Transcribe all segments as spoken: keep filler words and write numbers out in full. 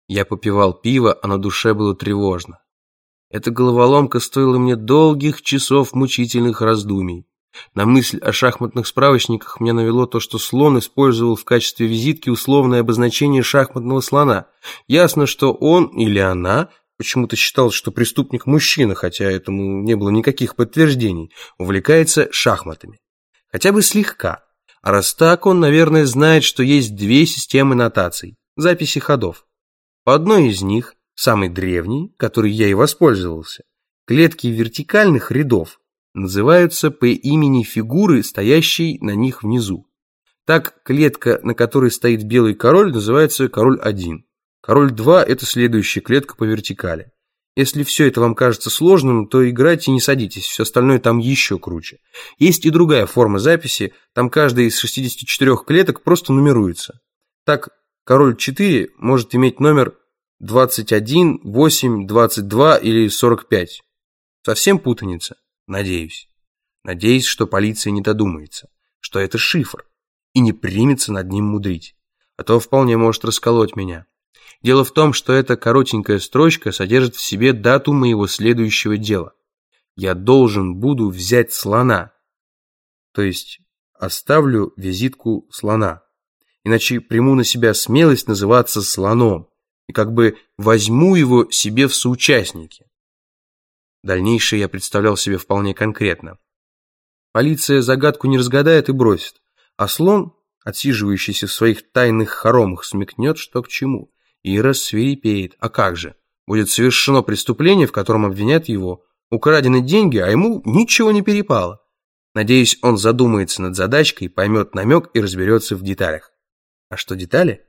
Я попивал пиво, а на душе было тревожно. Эта головоломка стоила мне долгих часов мучительных раздумий. На мысль о шахматных справочниках меня навело то, что слон использовал в качестве визитки условное обозначение шахматного слона. Ясно, что он или она, почему-то считал, что преступник мужчина, хотя этому не было никаких подтверждений, увлекается шахматами. Хотя бы слегка. А раз так, он, наверное, знает, что есть две системы нотаций, записи ходов. По одной из них, самой древней, которой я и воспользовался, клетки вертикальных рядов называются по имени фигуры, стоящей на них внизу. Так, клетка, на которой стоит белый король, называется король один. Король два – это следующая клетка по вертикали. Если все это вам кажется сложным, то играйте и не садитесь, все остальное там еще круче. Есть и другая форма записи, там каждая из шестидесяти четырёх клеток просто нумеруется. Так, король четыре может иметь номер двадцать один, восемь, двадцать два или сорок пять. Совсем путаница? Надеюсь. Надеюсь, что полиция не додумается, что это шифр, и не примется над ним мудрить, а то вполне может расколоть меня. Дело в том, что эта коротенькая строчка содержит в себе дату моего следующего дела. Я должен буду взять слона, то есть оставлю визитку слона, иначе приму на себя смелость называться слоном и как бы возьму его себе в соучастники. Дальнейшее я представлял себе вполне конкретно. Полиция загадку не разгадает и бросит, а слон, отсиживающийся в своих тайных хоромах, смекнет, что к чему, и рассвирепеет. А как же? Будет совершено преступление, в котором обвинят его, украдены деньги, а ему ничего не перепало. Надеюсь, он задумается над задачкой, поймет намек и разберется в деталях. А что детали?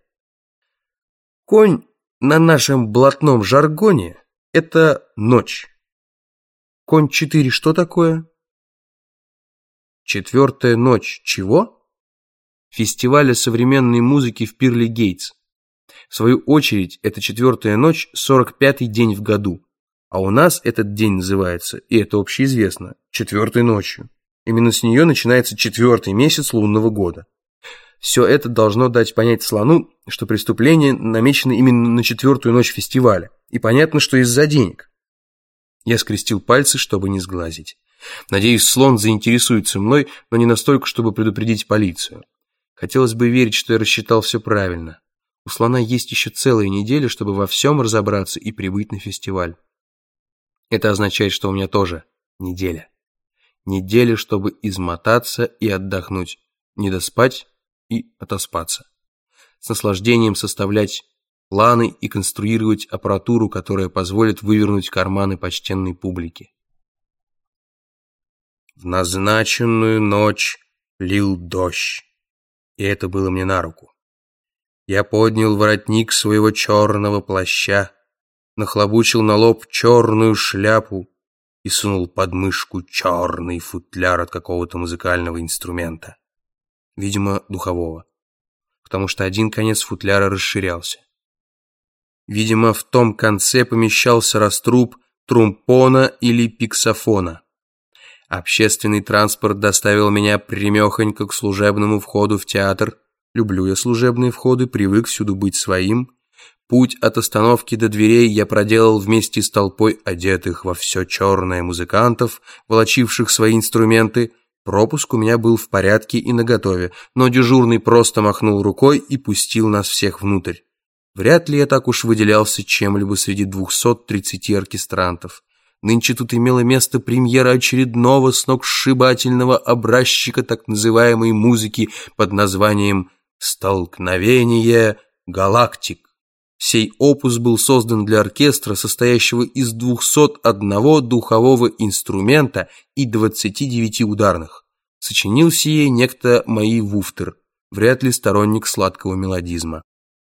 Конь на нашем блатном жаргоне – это ночь. Конь четыре что такое? Четвертая ночь чего? Фестиваля современной музыки в Пирли-Гейтс. В свою очередь, эта четвертая ночь – сорок пятый день в году. А у нас этот день называется, и это общеизвестно, четвертой ночью. Именно с нее начинается четвертый месяц лунного года. Все это должно дать понять слону, что преступление намечено именно на четвертую ночь фестиваля. И понятно, что из-за денег. Я скрестил пальцы, чтобы не сглазить. Надеюсь, слон заинтересуется мной, но не настолько, чтобы предупредить полицию. Хотелось бы верить, что я рассчитал все правильно. У слона есть еще целая неделя, чтобы во всем разобраться и прибыть на фестиваль. Это означает, что у меня тоже неделя. Неделя, чтобы измотаться и отдохнуть, не доспать и отоспаться. С наслаждением составлять планы и конструировать аппаратуру, которая позволит вывернуть карманы почтенной публики. В назначенную ночь лил дождь, и это было мне на руку. Я поднял воротник своего черного плаща, нахлобучил на лоб черную шляпу и сунул под мышку черный футляр от какого-то музыкального инструмента, видимо, духового, потому что один конец футляра расширялся. Видимо, в том конце помещался раструб трумпона или пиксофона. Общественный транспорт доставил меня прямехонько к служебному входу в театр. Люблю я служебные входы, привык всюду быть своим. Путь от остановки до дверей я проделал вместе с толпой одетых во все черное музыкантов, волочивших свои инструменты. Пропуск у меня был в порядке и наготове, но дежурный просто махнул рукой и пустил нас всех внутрь. Вряд ли я так уж выделялся чем-либо среди двухсот тридцати оркестрантов. Нынче тут имела место премьера очередного сногсшибательного образчика так называемой музыки под названием «Столкновение галактик». Сей опус был создан для оркестра, состоящего из двухсот одного духового инструмента и двадцати девяти ударных. Сочинил сие некто Мои Вуфтер, вряд ли сторонник сладкого мелодизма.